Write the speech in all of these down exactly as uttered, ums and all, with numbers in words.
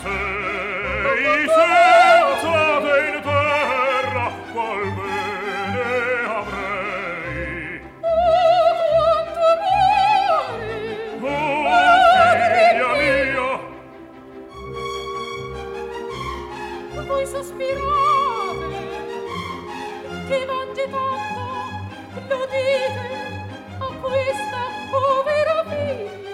sei senza te in terra, qual bene avrei. Oh, quanto amore! Oh, figlia mia! Voi sospirate, che mangi tanto, lo dite a questa povera figlia.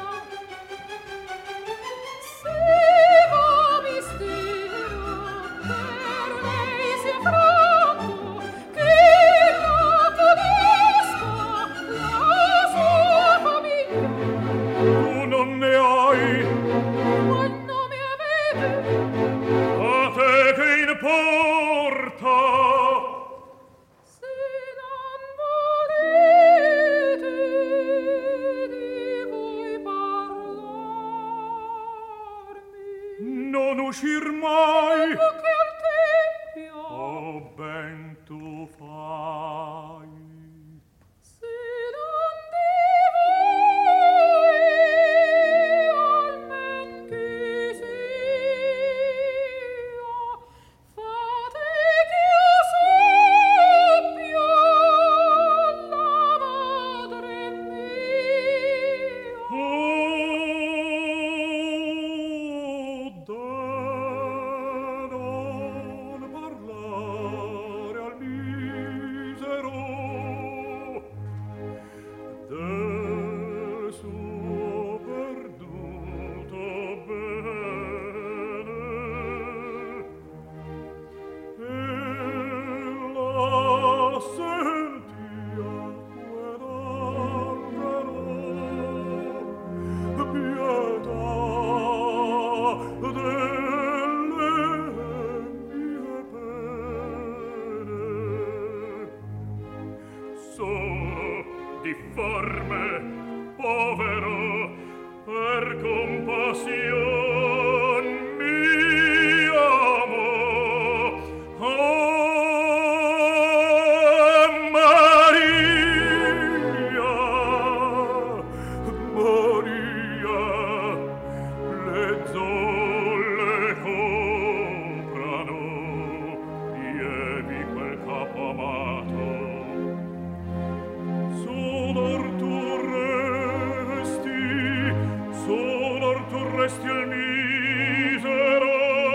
Se va mistero per lei sia franco, che la conosca la sua famiglia. Tu non ne hai, Qual nome avete? a te che importa? Se non volete di voi parlarmi, Non uscir mai, che al tempio, oh ben tu fai. se non di voi almen che sia, fate ch'io sappia la madre mia. Oh, da non parlare al misero del suo perduto bene. Ella sentia quell'angelo pietà delle mie pene. Sono difforme, povero, per compassion mi amo. Oh, Maria, Maria, le zolle coprano, lievi quel capo amato. Sonor tu resti, sonor tu resti il misero.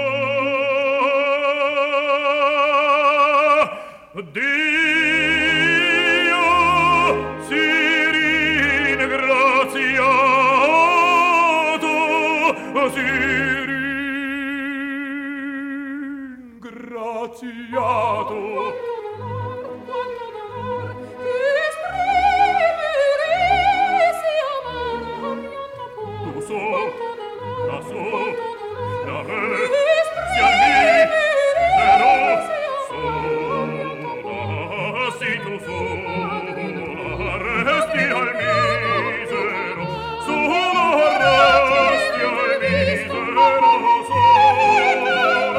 Dio si ringraziato, si ringraziato. Quanto dolor, che esprimeresi amaro pianto può. Tu so, da so, da me, Esprimeresi sia il misero, amaro. sola, si tu sola resti al misero, sola resti al misero, sola.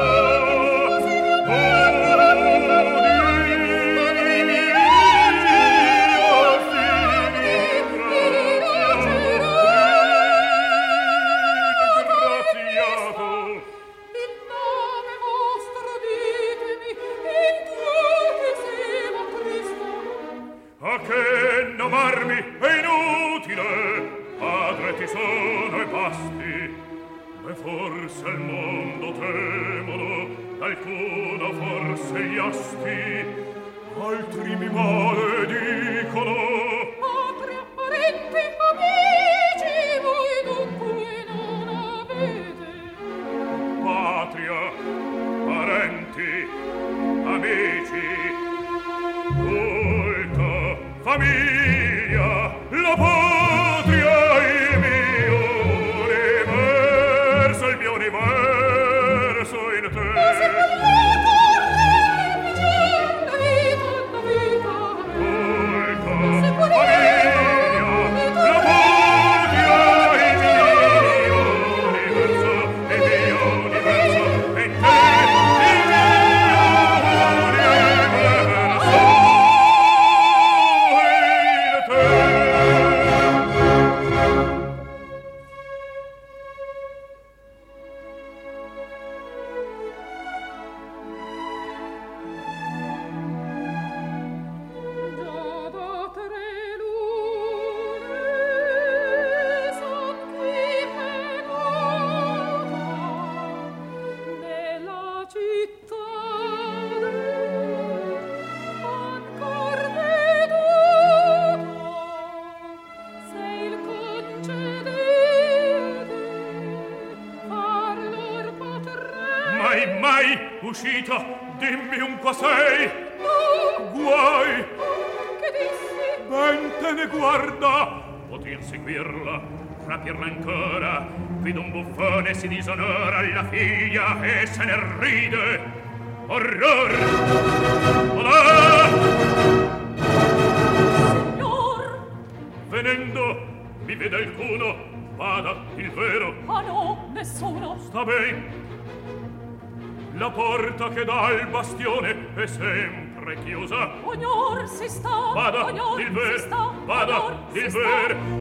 Il nome vostro ditemi, in quel che sia Cristo. A che nomarmi è inutile, padre ti sono e basti. E forse il mondo temono, d'alcuno forse gli asti, altri mi maledicono. Patria, parenti, amici, voi dunque non avete. Patria, parenti, amici, culto, famiglia, la patria è il mio universo, il mio universo in te. Culto, famiglia, la patria è il mio universo, il mio universo in te, il mio universo in te. mai, mai uscita? Dimmi un qua sei. No. Guai. Che dissi? Ben te ne guarda. Potir seguirla, rapirla ancora. Qui d'un buffone si disonora la figlia e se ne ride. Orror. Olà. Signor. Venendo, mi vede alcuno. Vada, il vero. Ah no, nessuno. Sta ben. La porta che dà al bastione è sempre chiusa. Ognor si sta. Vada, ognor il ver. si sta, Vada, ognor il si ver. sta.